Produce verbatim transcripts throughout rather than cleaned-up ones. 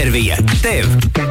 Intervija tev.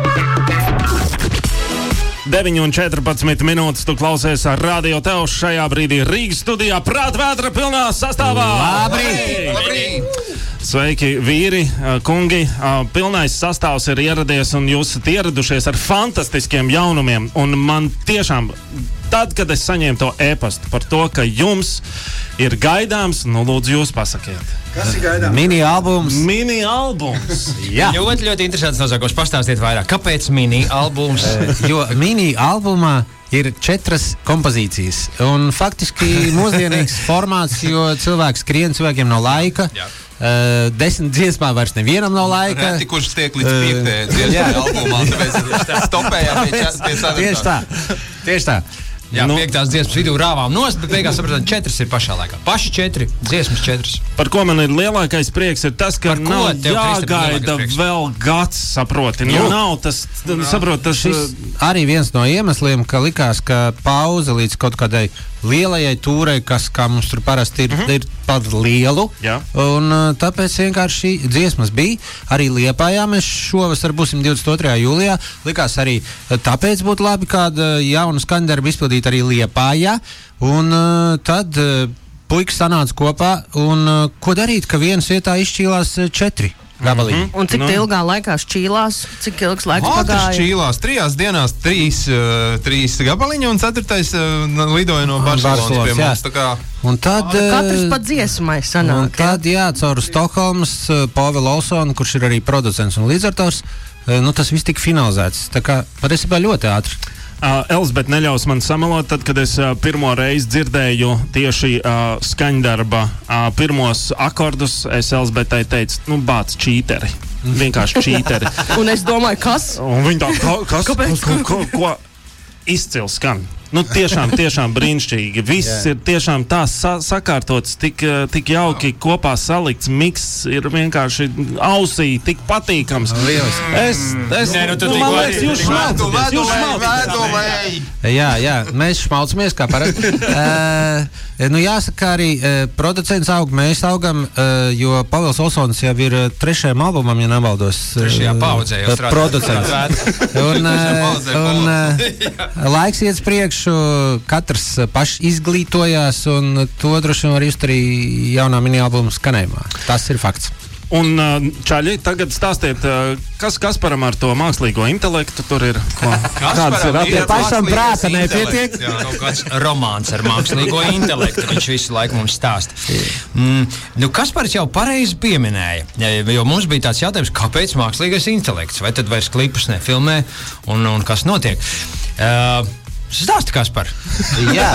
deviņi un četrpadsmit minūtes tu klausies ar Radio Tev šajā brīdī Rīgas studijā Prātvētra pilnā sastāvā. Labrīt! Labrīt! Sveiki, vīri, kungi. Pilnais sastāvs ir ieradies un jūs esat ieradušies ar fantastiskiem jaunumiem. Un man tiešām, tad, kad es saņēmu to e-pastu par to, ka jums ir gaidāms, nu lūdzu jūs pasakiet. Kas ir gaidāms? Mini albums. Mini albums. Jā. Ļoti, ļoti interesants nosaukums. Pastāstiet vairāk. Kāpēc mini albums? Jo mini albumā ir četras kompozīcijas. Un faktiski mūsdienīgs formāts, jo cilvēks skrien, cilvēkiem nav laika. Jā. Uh, desmit dziesmā vairs nevienam nav laika. Reti, kurš tiek līdz piektajai dziesmai albumā, tāpēc stopējām pie ceturtās. Tieši tā. Tieši tā. Jā, Nu. piektās dziesmas vidū rāvām nost, bet beigās sapratām, četras ir pašā laikā. Paši četri, dziesmas četras. Par ko man ir lielākais prieks, ir tas, ka Par ko nav tev, Kristap, jāgaida lielākais prieks? vēl gads, saproti. Nu, Jā. nav tas, saprot, tas... Šis arī viens no iemesliem, ka likās, ka pauze līdz kaut kādai lielajai tūrei, kas, kā mums tur parasti ir, mm-hmm. ir pat lielu. Jā. Un uh, tāpēc vienkārši dziesmas bija. Arī Liepājā mēs šovasar būsim divdesmit otrajā jūlijā. Likās arī uh, tāpēc būtu labi kādu uh, jaunu skaņdarbu izpildīt arī Liepājā. Un uh, tad uh, puikas sanāca kopā un uh, ko darīt, ka vienas vietā izšķīlās uh, četri gabaliņi. Mm-hmm. Un cik Nu. ilgā laikā šķīlās, cik ilgs laiks Ātri pagāja? šķīlās. Trijās dienās trīs, uh, trīs gabaliņi un ceturtais uh, lidoja no Barcelonas Barcelonas, pie jā. mums. Tā kā Un tad, Katrs uh, pa dziesmai Un sanāk. tad, jā, caur Stokholmas uh, Pāvila Olsonu, kurš ir arī producents un līdzartors, uh, nu, tas viss tika finalizēts. Tā kā patiesībā ļoti ātri. Uh, Elzbet neļaus man samalot, tad, kad es uh, pirmo reizi dzirdēju tieši uh, skaņdarba uh, pirmos akordus, es Elzbetai teicu, nu, bāc čīteri. Vienkārši čīteri. Un es domāju, kas? Un viņi tā, ka, kas? Kāpēc? Ko, ko, ko? Izcils skan. Nu, tiešām, tiešām brīnišķīgi. Viss Jā. ir tiešām tā sa sakārtots, tik, eh, tik jauki kopā salikts. Miks ir vienkārši ausī, tik patīkams. Es, es, Nē, nu tu nu, tikko man liekas, arī- jūs šmaucaties, jūs šmaucaties. Jā, jā, mēs šmaucamies kā parasti. uh, nu, jāsaka, arī uh, producents aug, mēs augam, uh, jo Pāvils Olsons jau ir uh, trešajam albumam, ja nebaldos. Trešajā paudzē jau uh, strādā. Producents. un uh, paudzē, un uh, laiks iet uz priekšu, katrs uh, paši izglītojās, un to droši vien var just arī jaunā mini-albuma skanējumā. Tas ir fakts. Un uh, čaļi, tagad stāstiet, uh, kas Kasparam ar to mākslīgo intelektu tur ir? Ko? Kādas ir ir attiecības? pašam mākslīgais prāta intelekts, nepietiek? jā. Kaut kāds romāns ar mākslīgo intelektu. Viņš visu laiku mums stāsta. Mm, nu, Kaspars jau pareizi pieminēja, jo mums bija tāds jautājums, kāpēc mākslīgais intelekts? Vai tad vairs klipus nefilmē un, un kas notiek? Uh, Stāsti, Kaspar. Jā,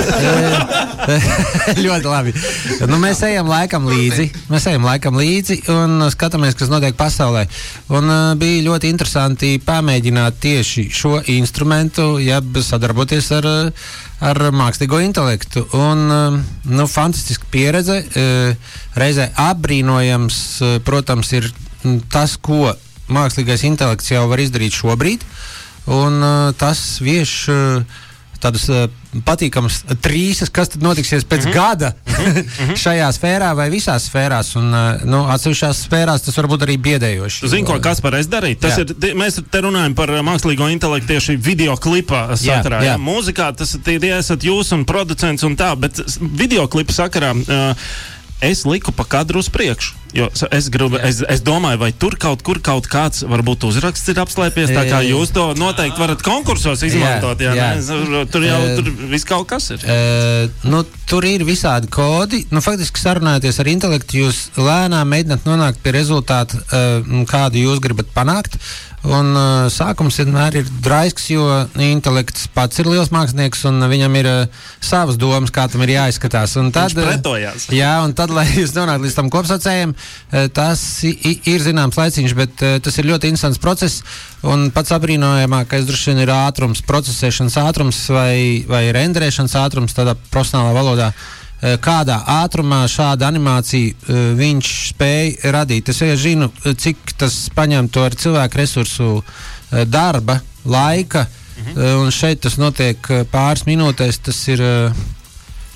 ļoti labi. Nu, mēs ejam laikam līdzi, mēs ejam laikam līdzi un skatāmies, kas notiek pasaulē. Un uh, bija ļoti interesanti pamēģināt tieši šo instrumentu, jeb sadarboties ar, ar mākslīgo intelektu. Un, uh, nu, fantastiska pieredze. Uh, reizē apbrīnojams, uh, protams, ir tas, ko mākslīgais intelekts jau var izdarīt šobrīd. Un uh, tas vieš... Uh, tādas uh, patīkamas trīsas, kas tad notiksies pēc mm-hmm. gada mm-hmm. šajā sfērā vai visās sfērās. Un, uh, nu, atsevišķās sfērās tas var būt arī biedējoši. Zini, ko Kaspar es darīju? Tas Jā. ir, te- mēs te runājam par uh, mākslīgo intelektu tieši video klipa sakarā. jā. Jā, mūzikā tas tie, tie esat jūs un producents un tā, bet s- video klipa sakarā uh, es liku pa kadru uz priekšu. Jo es, gribu, es, es domāju, vai tur kaut kur kaut kāds varbūt uzraksts ir apslēpies, tā kā jūs to noteikti varat konkursos izmantot. Jā, jā. jā. Tur jau Eh, tur viss kaut kas ir. Uh, nu, tur ir visādi kodi. Nu, faktiski sarunājoties ar intelektu, jūs lēnām mēģināt nonākt pie rezultātu, uh, kādu jūs gribat panākt. Un uh, sākums vienmēr ir draisks, jo intelekts pats ir liels mākslinieks un viņam ir uh, savas domas, kā tam ir jāizskatās. Un tad, Viņš pretojās. Jā, un tad, lai jūs nonāktu līdz tam kopsaucējiem, uh, tas i, i, ir zināms laiciņš, bet uh, tas ir ļoti interesants process. Un pats apbrīnojamākais droši vien ir ātrums, procesēšanas ātrums vai, vai renderēšanas ātrums tādā profesionālā valodā. Uh, kādā ātrumā šāda animācija uh, viņš spēja radīt. Es jau zinu, cik tas paņem to ar cilvēku resursu uh, darba, laika, mm-hmm. uh, un šeit tas notiek uh, pāris minūtēs. Tas ir uh,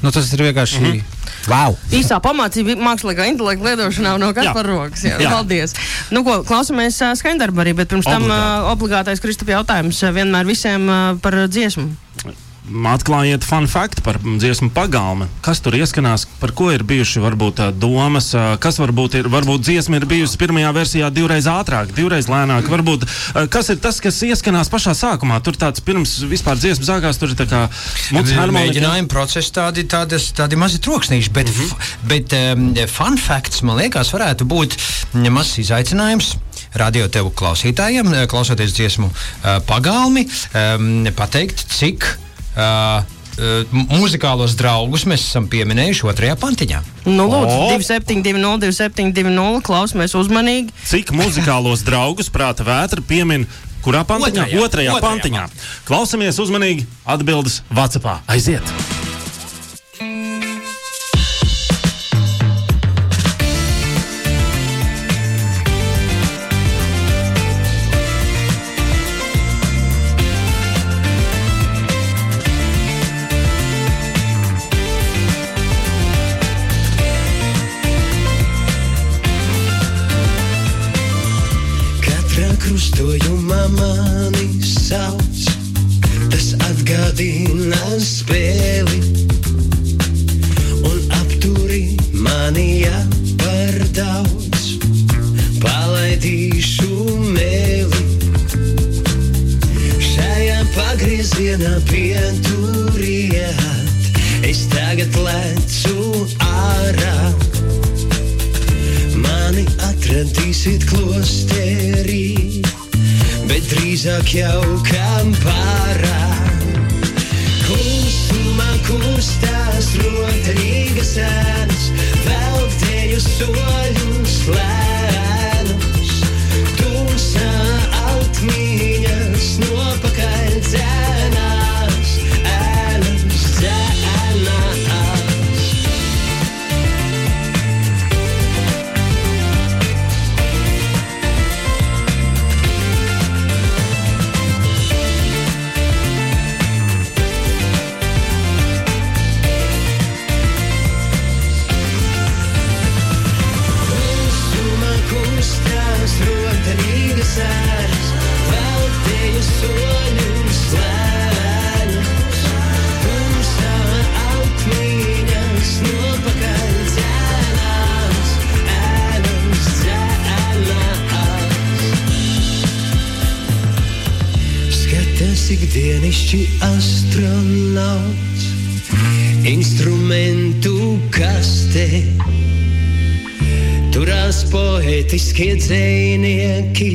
Nu, tas ir vienkārši. Mm-hmm. Wow! Īsā pamācība mākslīgā intelekta lietošanā no Kaspar rokas. Jā, jā. Paldies. Nu, ko, klausamies uh, skaņdarbu arī, bet pirms tam uh, obligātais Kristap jautājums uh, vienmēr visiem uh, par dziesmu. Atklājiet fun fact par dziesmu Pagalme. Kas tur ieskanās, par ko ir bijuši varbūt domas, kas varbūt ir, varbūt dziesma ir bijusi pirmajā versijā divreiz ātrāk, divreiz lēnāk, varbūt, kas ir tas, kas ieskanās pašā sākumā, tur tāds pirms vispār dziesmas sākās, tur ir tā kā muts harmonika. Mēģinājumi procesi tādi, tādi, tādi mazi troksnīši, bet, mm-hmm. f, bet um, fun facts, man liekas, varētu būt mazs izaicinājums. Radio tevu klausītājiem, klausoties dziesmu uh, Pagalmi, um, pateikt, cik Uh, uh, muzikālos draugus mēs esam pieminējuši otrajā pantiņā. Nu, lūdzu, divi septiņi divi nulle, divi septiņi divi nulle, klausamies uzmanīgi. Cik muzikālos draugus Prāta vētra piemin kurā pantiņā? Otrajā, otrajā, otrajā pantiņā. Klausamies uzmanīgi, atbildes WhatsAppā. Aiziet! Krustojumā mani sauc, tas atgādina spēli un apturi mani, ja par daudz palaidīšu mēli. Šajā pagriezienā pieturiet, es tagad lecu ārā. Mani atradīsit klosterī, bet drīzāk jau kampārā. Klusumā kustās rotaļīgas ēnas, velktēju soļus lēnus. Tumsā altmiņas nopakaļ dzēnās, ēnas dzēnās. Ikdienišķi astronauts, instrumentu kaste, turās poetiskie dzejnieki,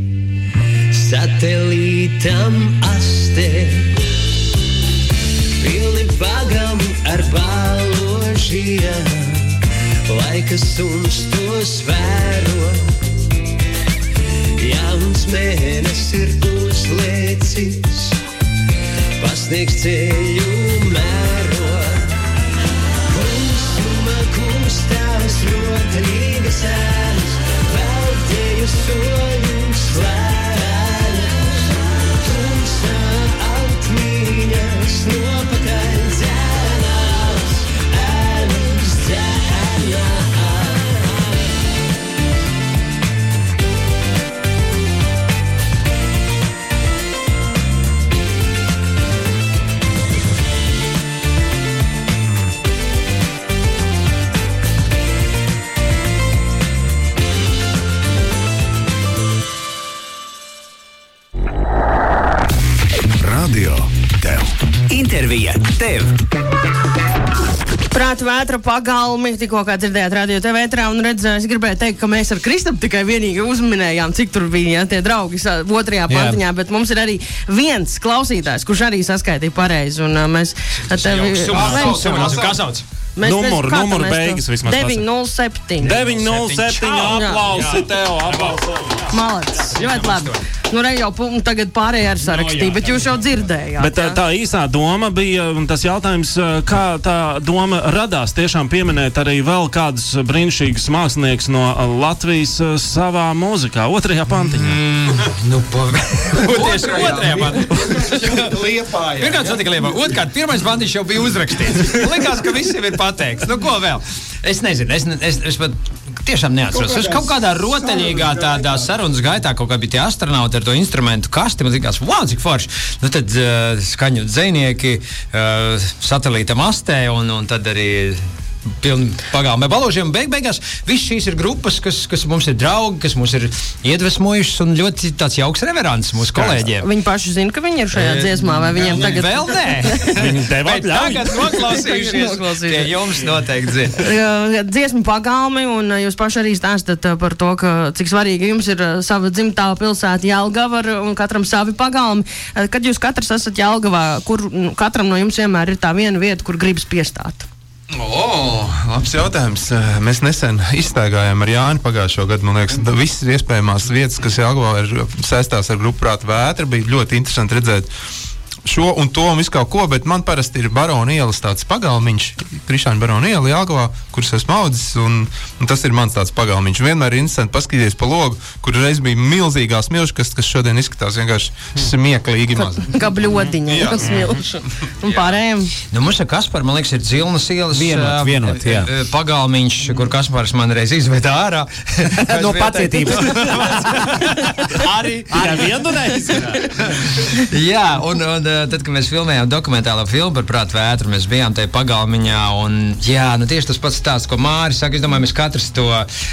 satelītam aste. Pilni pagalmi ar baložiem, laika suns tos vēro. Jauns mēnes ir uzlēcis, pasniegs ceļu mēro. Klusumā kustās rotaļīgas ēnas, velktēju soļus lēnus. Tumsā altmiņas nopakaļ dzēnās, ēnas dzēnās. Intervija tev. Prāta vētra Pagalmi, tikko kā dzirdējāt Radio T V ētrā, un redz, es gribēju teikt, ka mēs ar Kristapu tikai vienīgi uzminējām, cik tur bija, ja, tie draugi otrajā pantiņā, bet mums ir arī viens klausītājs, kurš arī saskaitīja pareizi, un uh, mēs tevi... Kā sauc? Numuru, numuru beigas vismaz. deviņi nulle septiņi. deviņi nulle septiņi, aplausi tev, aplausi. Malacis, ļoti labi. Nu, re jau pu- tagad pārējie ar sarakstīju, bet jūs jau dzirdējāt. Bet tā, tā īsā doma bija, un tas jautājums, kā tā doma radās, tiešām pieminēt arī vēl kādus brīnišķīgus mākslinieks no Latvijas savā mūzikā, otrajā pantiņā. Mm, nu, pa... Tieši otrajā pantiņā. Liepājā. Pirmkārt, notika Liepājā. Otrkārt, pirmais pantiņš jau bija uzrakstīts. Likās, ka visiem ir pateikts. Nu, ko vēl? Es nezinu, es, es, es pat tiešām neatceros. Es kaut kādā rotaļīgā tādā sarunas gaitā kaut kā bija tie astronauti ar to instrumentu kasti. Man likās, wow, cik forši. Nu, tad uh, skaņu dzejnieki uh, satelīta mastē un, un tad arī pilni pagalmē balūžiem. Beig beigās viss šīs ir grupas, kas, kas mums ir draugi, kas mūs ir iedvesmojušas un ļoti tāds jauks reverants mūsu kolēģiem. Viņi paši zina, ka viņi ir šajā dziesmā, vai viņiem tagad... Vēl nē. Viņi tev atļauj. Tagad noklausījušies. Tie jums noteikti zina. Dziesmu pagalmi, un jūs paši arī stāstat par to, ka cik svarīgi jums ir sava dzimtā pilsēta Jelgava un katram savi pagalmi. Kad jūs katrs esat Jelgavā, kur nu, katram no jums vienmēr ir tā viena vieta, kur gribas piestāt? O, labs jautājums. Mēs nesen izstaigājām ar Jāni pagājušo gadu. Man liekas, visas iespējamās vietas, kas Jelgavā ir saistās ar grupu Prāta vētra, bija ļoti interesanti redzēt šo un to un visu kaut ko, bet man parasti ir Barona ielas tāds pagalmiņš, Krišāņa Barona iela Jelgavā, kuras esmu audzis, un, un tas ir mans tāds pagalmiņš. Vienmēr ir interesanti paskatīties pa logu, kur reiz bija milzīgās milškas, kas šodien izskatās vienkārši smieklīgi maz. Kā bļodiņa, kas milšu. Un pārējiem? Nu, mums ar Kasparu, man liekas, ir Dzilnas ielas Vienot, vienot, jā. pagalmiņš, kur Kaspars man reiz izveda ārā. No pacietības. Arī. Tikai vienu reizi. Jā, un, un tad, kad mēs filmējām dokumentālo filmu par Prāta vētru, mēs bijām tajā pagalmiņā, un jā, nu tieši tas pats stāsts, ko Māris saka, es domāju, mēs katrs to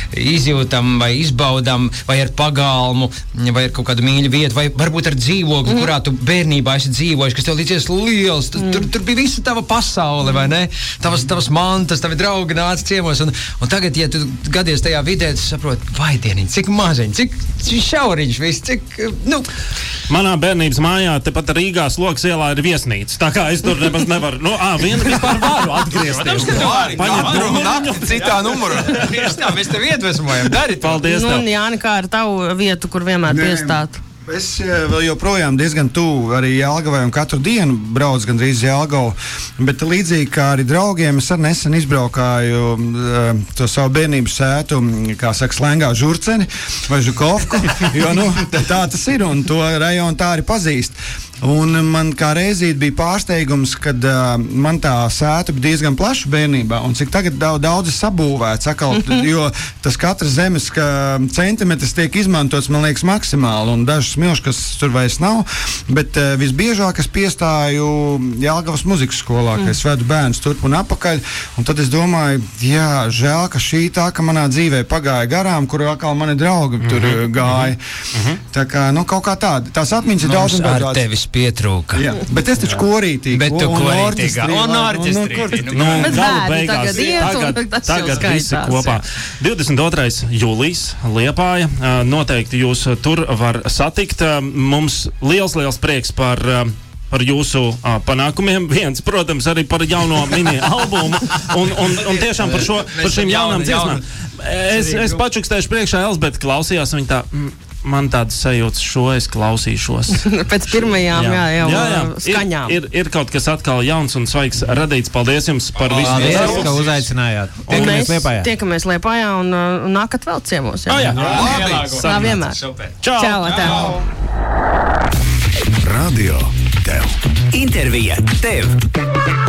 izjūtam vai izbaudam, vai ar pagalmu, vai ar kaut kādu mīļu vietu, vai varbūt ar dzīvokli, mm. kurā tu bērnībā esi dzīvojis, kas tev līdzies liels, mm. tur, tur bija visa tava pasaule, vai ne? Tavas, tavas mantas, tavi draugi nāca ciemos, un, un tagad, ja tu gadies tajā vidē, tu saproti, vai dieniņ, cik maziņ, cik šauriņš viss, cik, nu... Manā bērnības mājā, tepat Rīgā Slokas ielā ir viesnīca. Tā kā es tur nemaz nevaru. Nu, ā, vienu vispār varu atgriezties. Paņemt numuru, citā numurā. Tieši tā, mēs tev iedvesmojam. Dari to. Paldies Nu, tev. un Jāni, kā ar tavu vietu, kur vienmēr Nē. piestāt? Es eh, vēl joprojām diezgan tuvu arī Jelgavai un katru dienu braucu gandrīz Jelgavu, bet līdzīgi kā arī draugiem, es arī nesen izbraukāju uh, to savu bērnības sētu, kā saka, slēngā Žurceni vai Žukovku, jo nu, tā tas ir un to rajonu tā arī pazīst. Un man kā reizīt bija pārsteigums, kad uh, man tā sēta bija diezgan plaša bērnībā, un cik tagad daudz, daudz ir sabūvēts, akal, jo tas katrs zemes centimetrs tiek izmantots, man liekas, maksimāli, un dažas milškas tur vairs nav, bet uh, visbiežāk es piestāju Jelgavas muzikas skolā, mm. ka es vedu bērnus turp un apakaļ, un tad es domāju, jā, žēl, ka šī tā, ka manā dzīvē pagāja garām, kur atkal mani draugi tur mm-hmm. gāja. Mm-hmm. Tā kā, nu, kaut kā tāda. Tās atmiņas ir daudz un daudz. Pietrūka. Jā, bet es taču korītīgi. Bet tu korītīgā. Un orķestrīgi. orķestrīgi. Nu, Bet gala bērni beigās, tagad iet, un tagad, tas jau tagad skaitās, visi kopā. divdesmit otrais jūlijas Liepāja. Uh, Noteikti jūs uh, tur var satikt. Uh, Mums liels, liels prieks par uh, par jūsu uh, panākumiem. Viens, protams, arī par jauno mini albumu un, un, un tiešām par, šo, par šīm jaunām dziesmām. Es, es pačukstēšu priekšā Elzbeta klausījās, viņa tā, mm, man tādas sajūtas, šo es klausīšos. Pēc pirmajām, jā, jā, jā, jā. skaņām. Ir, ir, ir kaut kas atkal jauns un svaigs radīts. Paldies jums par visu. Paldies, ka uzaicinājāt. Un Tiekamies mēs Liepājā. tiekamies Liepājā un, uh, un nākat vēl ciemos. Jā, Oh, jā. Jā, tā vienmēr. Čau! Čau, tā. Radio Tev. Intervija Tev.